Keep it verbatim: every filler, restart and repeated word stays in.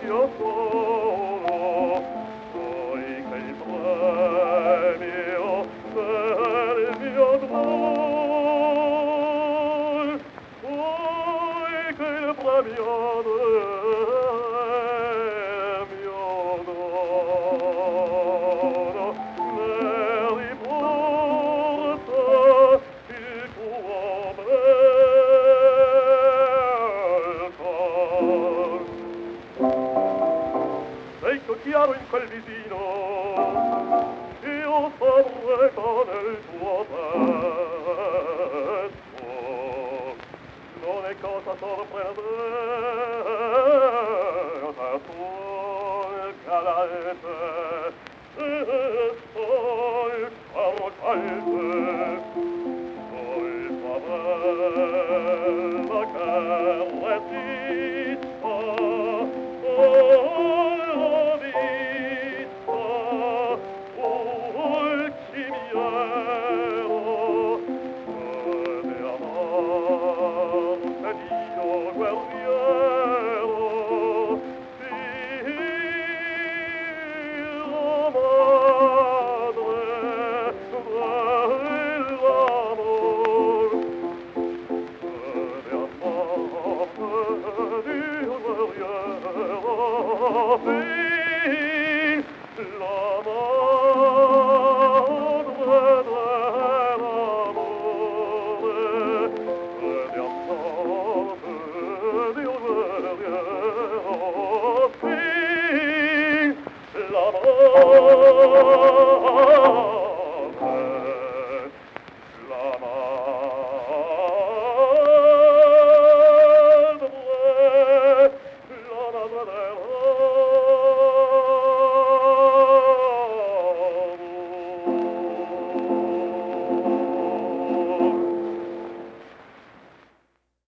io solo, poi che il premio per il mio amor, poi che il premio del mio dono me riporta il tuo bel cor. Ecco chiaro in quel visino, io sorrego nel tuo petto, non è cosa sorprendente